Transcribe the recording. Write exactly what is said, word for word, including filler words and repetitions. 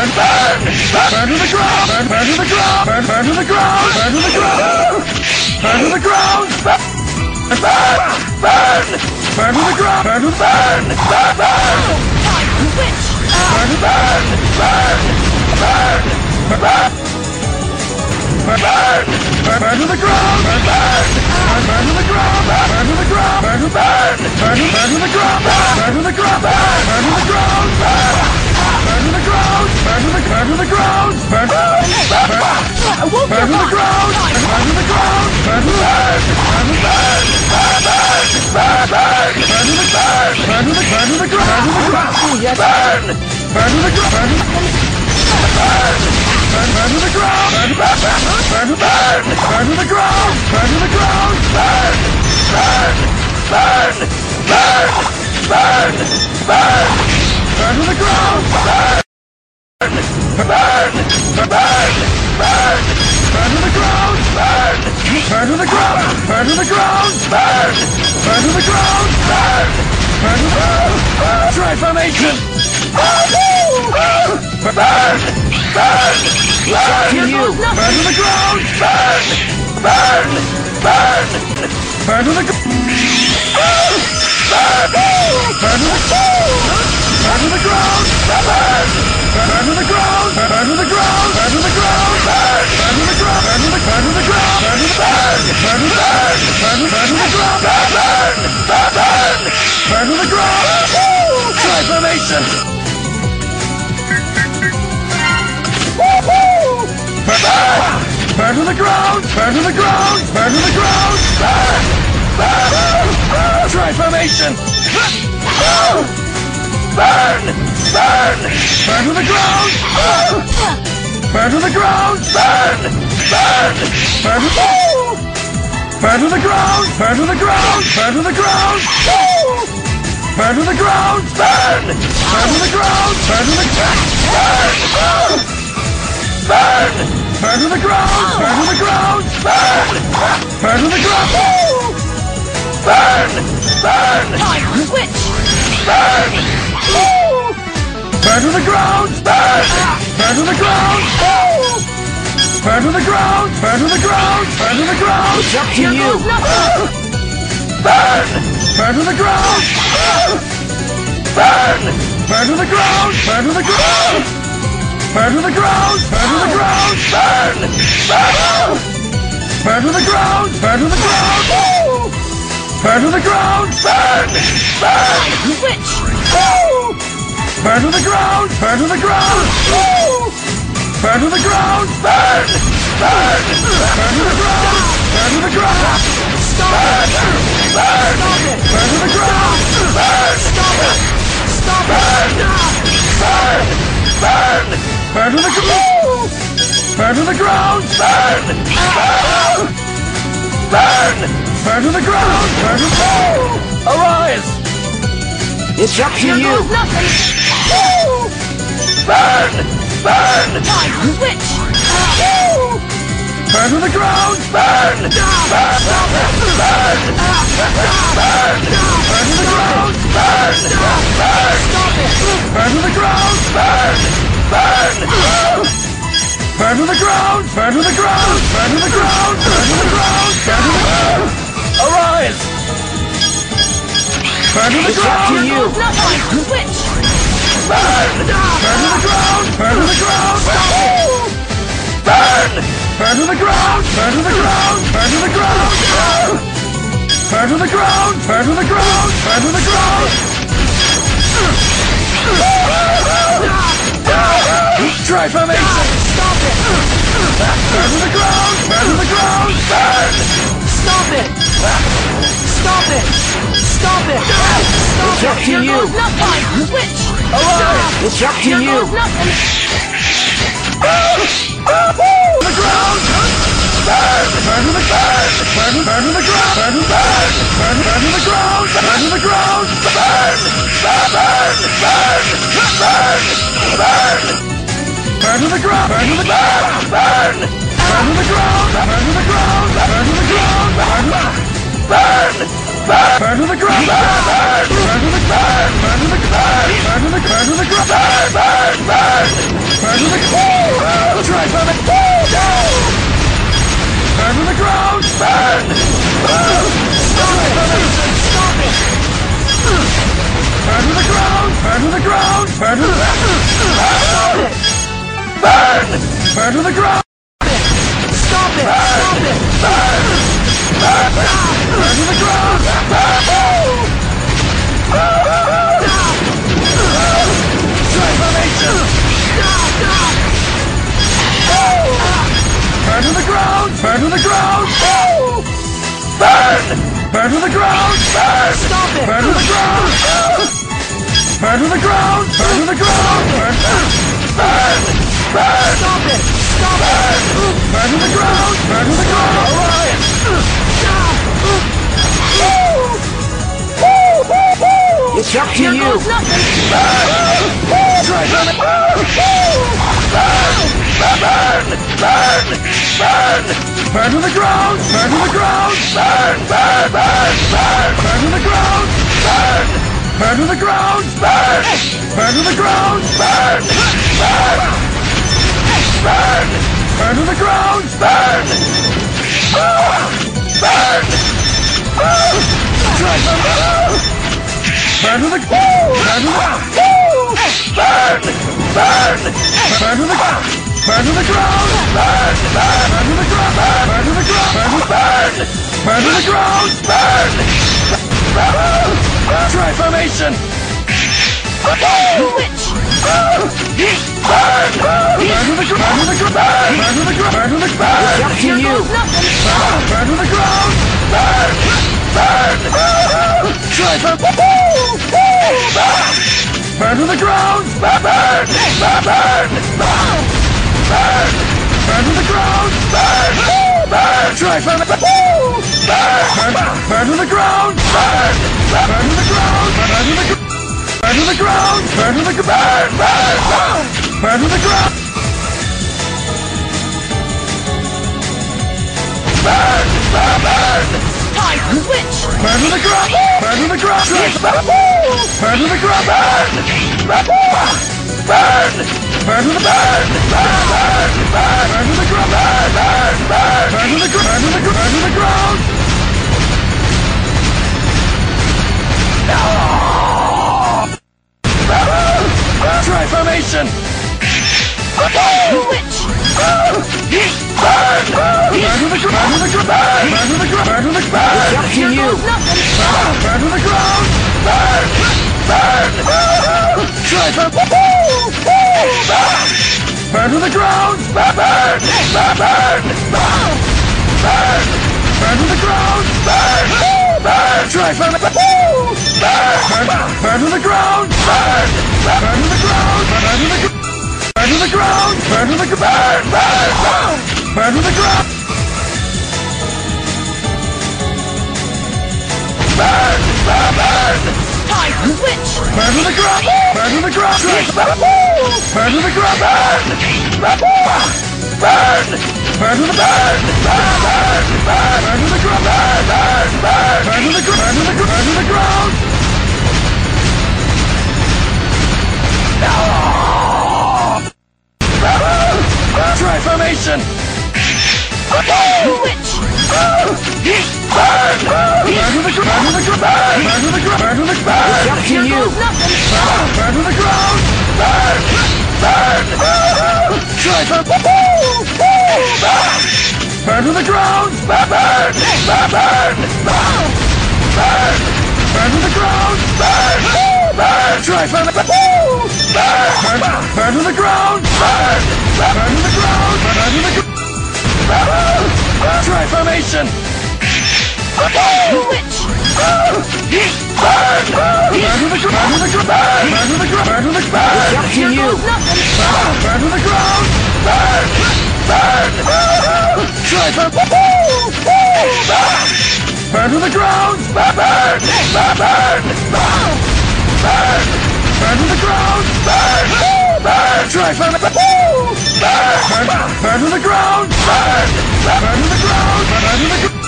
burn to the ground, burn, burn to the ground, burn, burn to the ground, burn to the ground, burn to the ground, burn, burn, burn to the ground, burn to the burn, burn, burn, Switch! burn, burn, burn, burn, burn. Burn, burn, burn to the ground, burn, burn, burn, burn to the ground, burn to the ground, burn to burn, burn, burn to the ground, burn to the ground, burn to the ground, burn, burn to the ground, burn to the burn to the ground, burn, burn, burn to the ground, burn to the ground, burn to burn, burn to burn, burn, burn, burn, burn, burn to the burn, burn to the burn to the ground, burn to the ground, burn, burn to the ground, burn. Burn, burn to the ground! Burn, burn, burn, burn, burn, burn to the ground! Burn to the ground! Burn, burn, burn, burn, burn, burn, burn to the ground! Burn, burn, burn, burn, burn, burn to the ground! Burn, burn to the ground! Burn to the ground! Burn, burn to the ground! Burn, burn to the ground! Try formation! Burn, burn, burn, Here goes nothing! burn to the ground! Burn, burn, burn, burn to the ground! Burn, burn to the burn to the ground! Burn, burn to the ground! Burn to the ground! Burn to the ground! Burn, burn to the ground! Burn to the burn to the ground! Burn to the burn! Burn to the burn! Burn to burn to the ground! Burn, burn, burn, burn to the ground! Try formation! Burn to the ground! Burn to the ground! Burn to the ground! Burn! Burn! Try formation! Burn! Burn! Burn! Burn to the ground! Burn to the ground! Burn! Burn! Burn to Burn to the ground! Burn to the ground! Burn to the ground! Burn to the ground! Burn! Burn to the ground! Burn to the ground! Burn! Burn! Burn to the ground! Burn to the ground! Burn! Burn to the ground! Burn! Burn! Switch! Burn! Burn to the ground! Burn! Burn to the ground! Burn to the ground! Burn to the ground! Burn to the ground! It's up to you! Burn! Burn to the ground! Burn! Burn to the ground! Burn to the ground! Burn to the ground! Burn to the ground! Burn! Burn! Burn to the ground! Burn to the ground! Burn to the ground! Burn! Burn! Switch! Burn to the ground! Burn to the ground! Burn to the ground! Burn! Burn! Burn to the ground! Burn to the ground! Stop Burn! it! Burn! Stop it! Burn to the ground! Burn! Stop it! Stop Burn! it! Burn! Burn! Burn to the ground! Burn to the ground! Burn! Burn! Burn! Burn to the ground! Burn to the ground! Arise! It's up to Here you! goes nothing! Burn! Burn! Switch! Burn to the ground! Burn! Burn! Burn! Burn! Burn! Burn to the ground! Burn! Burn! Stop it! Burn to the ground! Burn! Burn! Burn to the ground! Burn to the ground! Burn to the ground! Burn to the ground! Burn to the ground! Arise! Burn to the It's up ground! to you! Nothing! Switch! Burn! Burn to the ground! Burn to the ground! Burn! Burn to the ground! Burn to the ground! Burn to the ground! Burn to the ground! Burn to the ground! Burn to the ground! Try formation! Stop it! Burn to the ground! Burn to the ground! Burn! Stop it! Stop it! Stop it! Stop It's up it! to Here you. goes nothing! Switch! Arise! It's up to Here you! goes nothing! The ground! Burn! Burn to the ground! Burn! Burn to the ground! Burn! Burn! Burn! Burn to the ground! Burn to the ground! Burn! Burn! Burn! Burn! Burn! Burn to the ground! Burn to the ground! Burn! Burn to the ground! Burn to the ground! Burn to the ground! Burn! Burn! Burn! Burn to the ground! Burn! Burn to the ground! Burn to the ground! Burn to the burn to the ground! Burn! Burn! Burn! Burn to the ground! Try from it! Burn to the ground! Burn! Stop it! Stop it! Burn to the ground! Burn to the ground! Burn to the Stop it! Burn! Burn to the ground! Stop it! Stop it! Burn! Burn! Burn to the ground! Transformation! Burn to the ground! Burn to the ground! Burn! Burn to the ground! Burn! Stop it! Burn to the ground! Burn to the ground! Burn to the ground! Burn! Burn! Burn! Stop it! Stop it! Burn to the ground! Burn to the ground! Alliance! It's up to Here you. goes nothing! Try from it! Burn! Burn! Burn! Burn! Burn to the ground! Burn to the ground! Burn! Burn! Burn! Burn! Burn to the ground! Burn! Burn to the ground! Burn! Burn to the ground! Burn! Burn! Burn! Burn to the ground! Burn! Burn! Try from it! Burn to the ground! Burn to the Burn! Burn! Burn to the ground! Burn to the ground! Burn! Burn! Burn to the ground! Burn to the ground! Burn! Burn to the ground! Burn! Transformation! Switch! Burn! Burn to the ground! Burn to the ground! Burn to the ground! Burn to the ground! It's up to Here you. goes nothing! Burn to the ground! Burn! Burn! Transform! Burn to the ground! Burn! Burn! Burn! Burn! Burn to the ground! Burn! Burn! Transform! Burn! Burn to the ground! Burn! Burn to the ground! Burn to the ground! Burn to the ground! Burn to the ground! Burn! Burn! Burn to the ground! Burn! Burn! Burn! Time to switch! Burn to the ground! Burn to the ground! Burn to the ground! Burn! Burn! Burn to the burn! Burn! Burn! Burn! Burn to the ground! Burn! Burn! Burn! Burn to the ground! Burn to the ground! Burn to the ground! Transformation! Switch! Burn! Burn to the ground! Burn to the ground! Burn to the ground! Burn to the It's ground! up to Here you. goes nothing! Burn to the ground! Burn! Burn! Transform! Burn to the ground! Burn! Burn! Burn! Burn! Burn! Burn to the ground! Burn! Burn! Transform! Burn! Burn to the ground! Burn! Burn to the ground! Burn to the Burn to the ground! Burn to the burn! Burn! Burn! Burn to the ground! Burn! Burn! Burn! Time to switch! Burn to the ground! Burn to the ground! Burn to the ground! Burn! Burn! Burn to the burn! Burn! Burn! Burn! Burn to the ground! Burn! Burn! Burn! Burn to the ground! Burn to the ground! Burn to the ground! Transformation! Switch! Burn! Burn to the ground! Burn to the ground! Burn to the ground! Burn to the ground! It's up to Here you. goes nothing! Burn to the ground! Burn! Burn! Transform! Burn to the ground! Burn! Burn! Burn! Burn! Burn to the ground! Burn! Burn! Transform! Burn! Burn to the ground! Burn! Burn to the ground! Burn to the ground! Transformation! Switch! Burn! Burn to the ground! Burn to the ground! Burn to the ground! Burn to the It's ground! up to Here you. goes nothing! Burn to the ground! Burn! Burn! Transform! Burn to the ground! Burn! Burn! Burn! Burn! Burn! Burn to the ground! Burn! Burn! Transform! Burn! Burn! Burn to the ground! Burn! Burn to the ground! Burn to the ground!